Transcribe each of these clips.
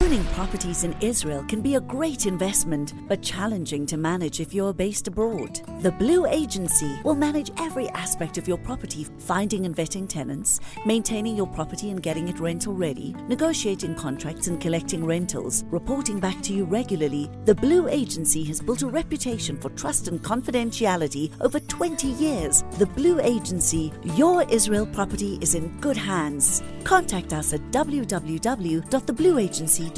Owning properties in Israel can be a great investment, but challenging to manage if you're based abroad. The Blue Agency will manage every aspect of your property, finding and vetting tenants, maintaining your property and getting it rental ready, negotiating contracts and collecting rentals, reporting back to you regularly. The Blue Agency has built a reputation for trust and confidentiality over 20 years. The Blue Agency, your Israel property is in good hands. Contact us at www.theblueagency.com.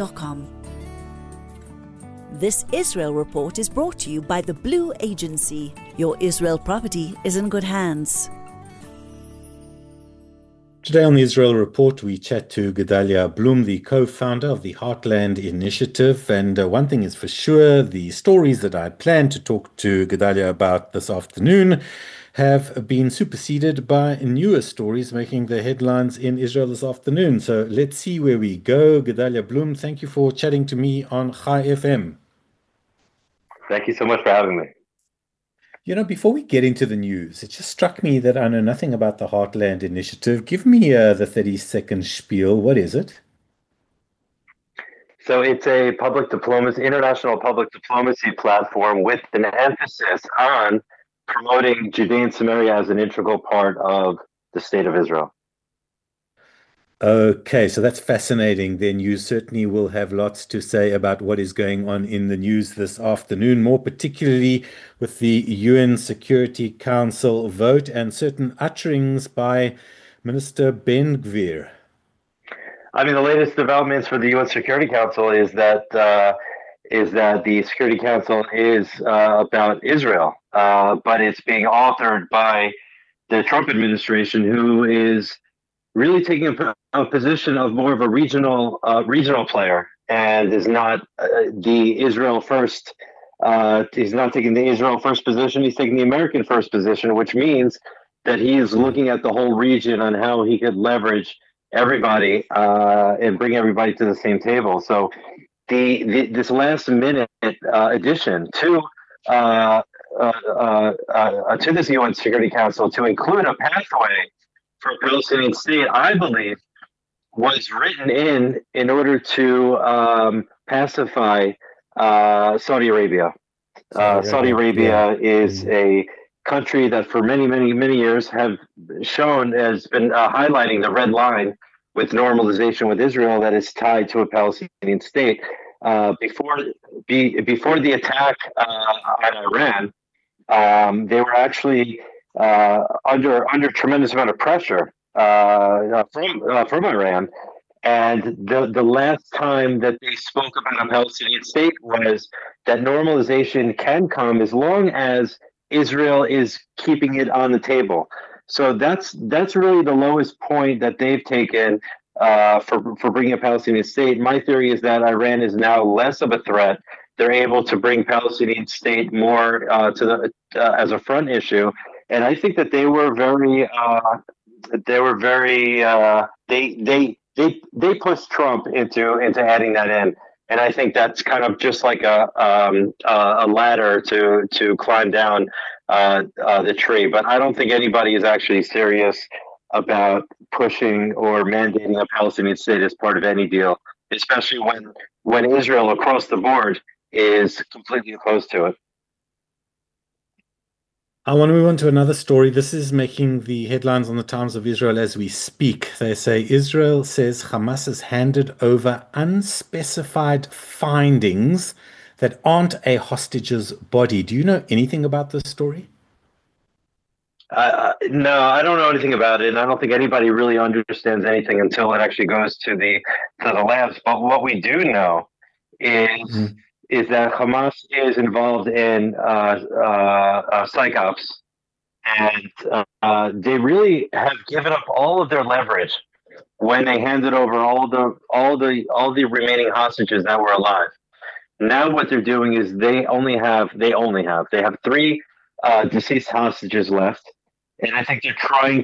This Israel report is brought to you by the Blue Agency. Your Israel property is in good hands. Today on the Israel Report, we chat to Gedalia Blum, the co-founder of the Heartland Initiative. And one thing is for sure, the stories that I had planned to talk to Gedalia about this afternoon have been superseded by newer stories making the headlines in Israel this afternoon. So let's see where we go. Gedalia Blum, thank you for chatting to me on Chai FM. Thank you so much for having me. You know, before we get into the news, it just struck me that I know nothing about the Heartland Initiative. Give me the 30-second spiel. What is it? So it's a international public diplomacy platform with an emphasis on promoting Judea and Samaria as an integral part of the state of Israel. Okay, so that's fascinating. Then you certainly will have lots to say about what is going on in the news this afternoon, more particularly with the UN Security Council vote and certain utterings by Minister Ben-Gvir. I mean, the latest developments for the UN Security Council is that the Security Council is about Israel, but it's being authored by the Trump administration, who is really taking a position of more of a regional player, and is not the Israel first. He's not taking the Israel first position. He's taking the American first position, which means that he is looking at the whole region on how he could leverage everybody and bring everybody to the same table. So this last minute addition to this UN Security Council to include a pathway for a Palestinian state, I believe, was written in order to pacify Saudi Arabia. Saudi Arabia is a country that for many, many, many years has been highlighting the red line with normalization with Israel that is tied to a Palestinian state. Before the attack on Iran, they were actually under tremendous amount of pressure from Iran, and the last time that they spoke about a Palestinian state was that normalization can come as long as Israel is keeping it on the table. So that's really the lowest point that they've taken for bringing a Palestinian state. My theory is that Iran is now less of a threat. They're able to bring Palestinian state more as a front issue. And I think that they pushed Trump into adding that in, and I think that's kind of just like a ladder to climb down the tree. But I don't think anybody is actually serious about pushing or mandating a Palestinian state as part of any deal, especially when Israel across the board is completely opposed to it. I want to move on to another story. This is making the headlines on the Times of Israel as we speak. They say Israel says Hamas has handed over unspecified findings that aren't a hostage's body. Do you know anything about this story? No, I don't know anything about it, and I don't think anybody really understands anything until it actually goes to the labs. But what we do know is that Hamas is involved in psych ops, and they really have given up all of their leverage when they handed over all the remaining hostages that were alive. Now what they're doing is they have 3 deceased hostages left, and I think they're trying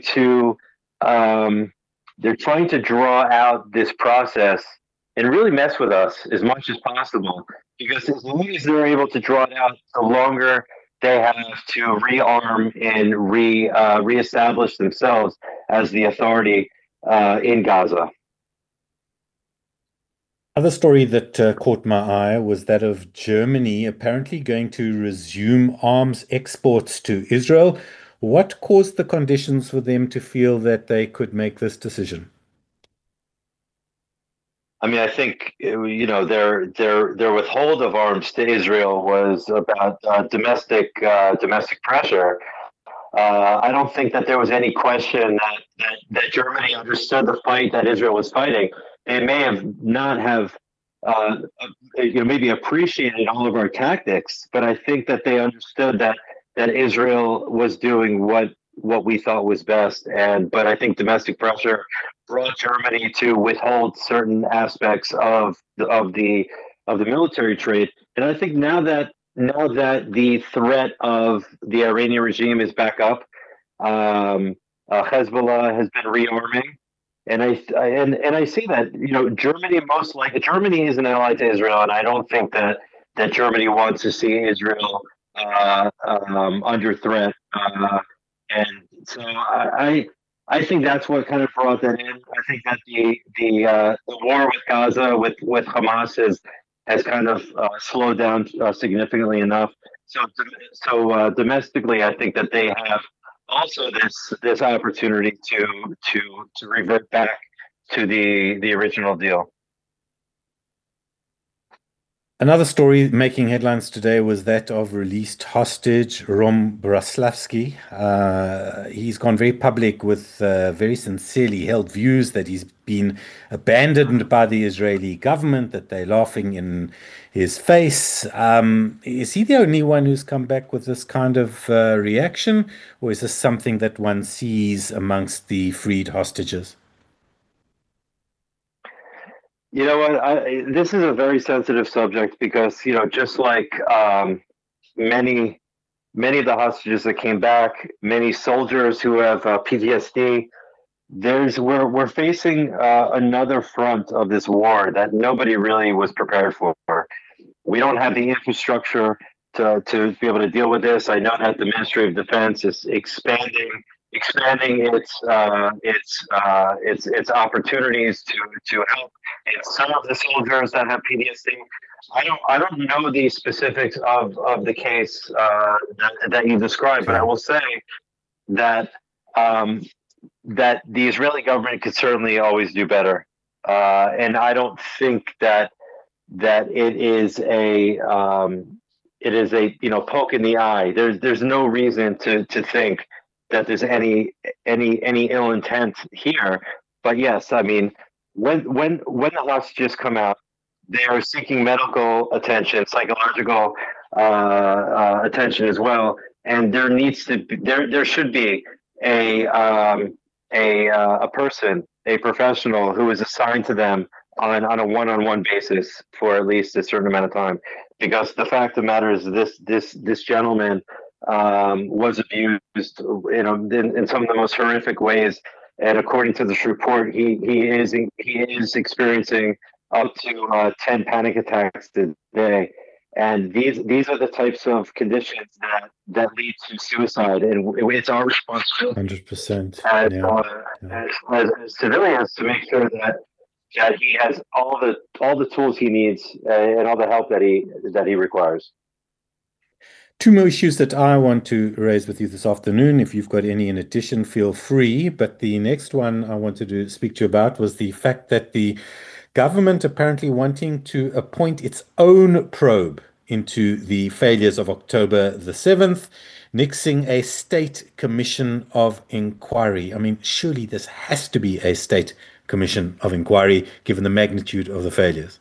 to draw out this process and really mess with us as much as possible. Because as long as they're able to draw it out, the longer they have to rearm and reestablish themselves as the authority in Gaza. Other story that caught my eye was that of Germany apparently going to resume arms exports to Israel. What caused the conditions for them to feel that they could make this decision? I mean, I think their withhold of arms to Israel was about domestic pressure. I don't think that there was any question that Germany understood the fight that Israel was fighting. They may have not have maybe appreciated all of our tactics, but I think that they understood that Israel was doing what we thought was best. But I think domestic pressure brought Germany to withhold certain aspects of the military trade. And I think now that the threat of the Iranian regime is back up, Hezbollah has been rearming, and I see that Germany is an ally to Israel, and I don't think that Germany wants to see Israel under threat. And so I think that's what kind of brought that in. I think that the war with Gaza with Hamas has kind of slowed down significantly enough. So domestically, I think that they have also this opportunity to revert back to the original deal. Another story making headlines today was that of released hostage Rom Braslavsky. He's gone very public with very sincerely held views that he's been abandoned by the Israeli government, that they're laughing in his face. Is he the only one who's come back with this kind of reaction, or is this something that one sees amongst the freed hostages? You know what? This is a very sensitive subject because just like many many of the hostages that came back, many soldiers who have PTSD. We're facing another front of this war that nobody really was prepared for. We don't have the infrastructure to be able to deal with this. I know that the Ministry of Defense is expanding its opportunities to help some of the soldiers that have PTSD. I don't know the specifics of the case that you described, but I will say that that the Israeli government could certainly always do better, and I don't think that it is a poke in the eye. There's no reason to think that there's any ill intent here. But yes, I mean, when the hostages come out, they are seeking medical attention, psychological attention as well, and there should be a person, a professional who is assigned to them on a one-on-one basis for at least a certain amount of time, because the fact of the matter is this gentleman was abused, in some of the most horrific ways, and according to this report, he is experiencing up to 10 panic attacks a day, and these are the types of conditions that lead to suicide, and it's our responsibility 100%. As civilians to make sure that he has all the tools he needs and all the help that he requires. Two more issues that I want to raise with you this afternoon. If you've got any in addition, feel free. But the next one I wanted to speak to you about was the fact that the government apparently wanting to appoint its own probe into the failures of October the 7th, nixing a state commission of inquiry. I mean, surely this has to be a state commission of inquiry, given the magnitude of the failures.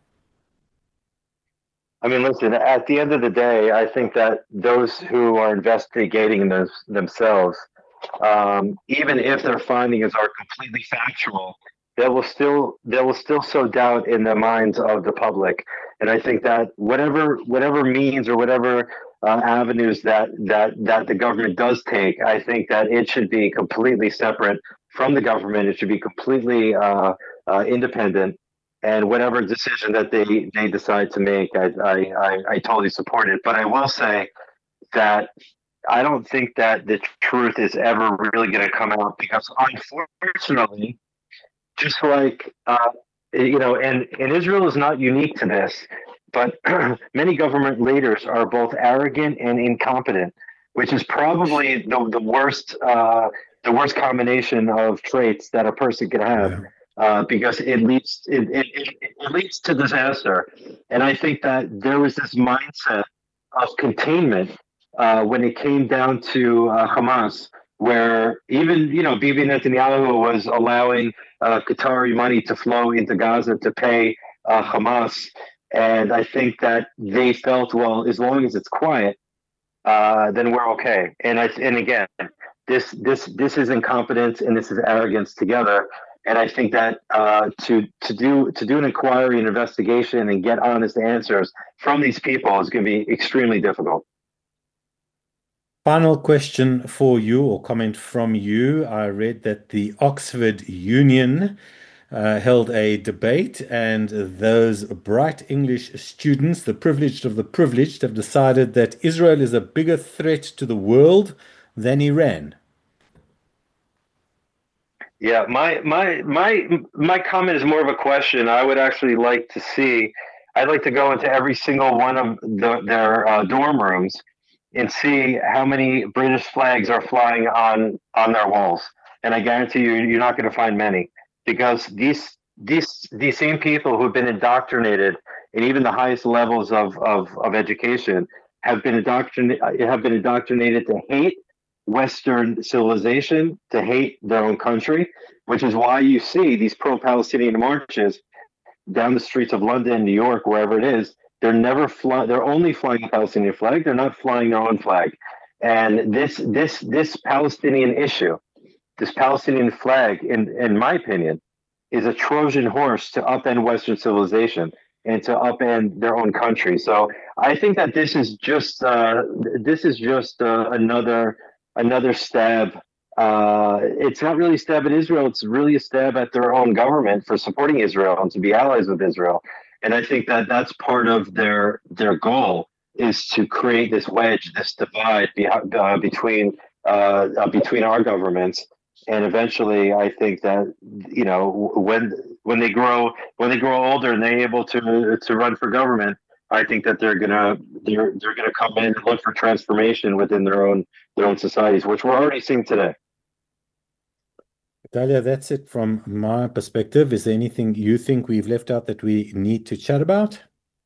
I mean, listen, at the end of the day, I think that those who are investigating themselves, even if their findings are completely factual, they will still sow doubt in the minds of the public. And I think that whatever means or whatever avenues that the government does take, I think that it should be completely separate from the government. It should be completely independent. And whatever decision that they decide to make, I totally support it. But I will say that I don't think that the truth is ever really going to come out, because unfortunately, just like and Israel is not unique to this, but many government leaders are both arrogant and incompetent, which is probably the worst combination of traits that a person could have, because it leads to disaster. And I think that there was this mindset of containment when it came down to Hamas, where even Bibi Netanyahu was allowing Qatari money to flow into Gaza to pay Hamas, and I think that they felt, well, as long as it's quiet, then we're okay. And again, this is incompetence and this is arrogance together. And I think that to do an inquiry and investigation and get honest answers from these people is going to be extremely difficult. Final question for you, or comment from you. I read that the Oxford Union held a debate, and those bright English students, the privileged of the privileged, have decided that Israel is a bigger threat to the world than Iran. Yeah, my comment is more of a question. I would actually like to see. I'd like to go into every single one of their dorm rooms and see how many British flags are flying on their walls. And I guarantee you're not going to find many, because these same people who've been indoctrinated in even the highest levels of education have been indoctrinated to hate Western civilization, to hate their own country, which is why you see these pro-Palestinian marches down the streets of London, New York, wherever it is. They're only flying a Palestinian flag. They're not flying their own flag. And this Palestinian issue, this Palestinian flag, in my opinion, is a Trojan horse to upend Western civilization and to upend their own country. So I think that this is just another stab. It's not really a stab at Israel. It's really a stab at their own government for supporting Israel and to be allies with Israel. And I think that that's part of their goal, is to create this wedge, this divide between our governments. And eventually, I think that when they grow older and they're able to run for government, I think that they're gonna come in and look for transformation within their own societies, which we're already seeing today. Dalia, that's it from my perspective. Is there anything you think we've left out that we need to chat about?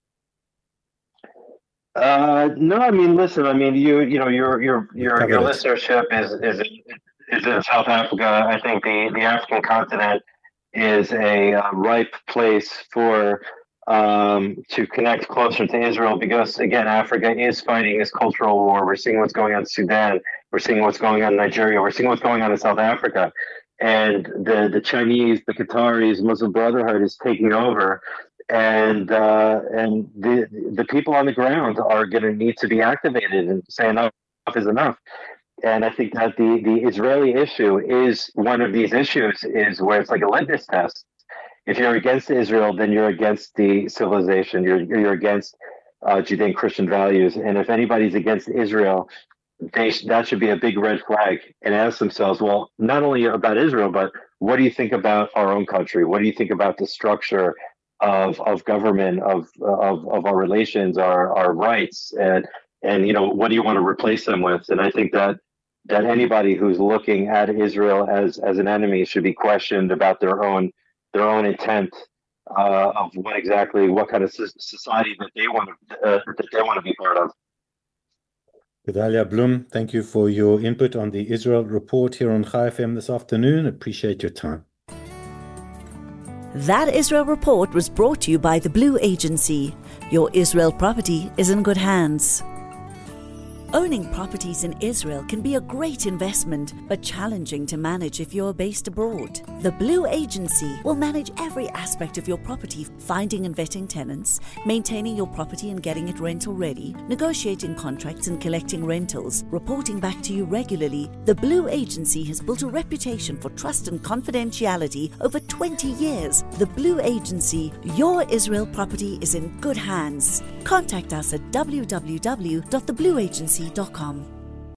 No, I mean, listen, I mean, your listenership is in South Africa. I think the African continent is a ripe place for to connect closer to Israel, because again, Africa is fighting this cultural war. We're seeing what's going on in Sudan. We're seeing what's going on in Nigeria. We're seeing what's going on in South Africa. And the Chinese, the Qataris, Muslim Brotherhood is taking over, and the people on the ground are going to need to be activated and say enough is enough. And I think that the Israeli issue is one of these issues, is where it's like a litmus test. If you're against Israel, then you're against the civilization. You're against Judean Christian values. And if anybody's against Israel, that should be a big red flag, and ask themselves, well, not only about Israel, but what do you think about our own country? What do you think about the structure of government, of our relations, our rights, and what do you want to replace them with? And I think that anybody who's looking at Israel as an enemy should be questioned about their own intent of what kind of society that they want to be part of. Gedalia Blum, thank you for your input on the Israel Report here on Chai FM this afternoon. Appreciate your time. That Israel Report was brought to you by the Blue Agency. Your Israel property is in good hands. Owning properties in Israel can be a great investment, but challenging to manage if you're based abroad. The Blue Agency will manage every aspect of your property, finding and vetting tenants, maintaining your property and getting it rental ready, negotiating contracts and collecting rentals, reporting back to you regularly. The Blue Agency has built a reputation for trust and confidentiality over 20 years. The Blue Agency, your Israel property is in good hands. Contact us at www.theblueagency.com.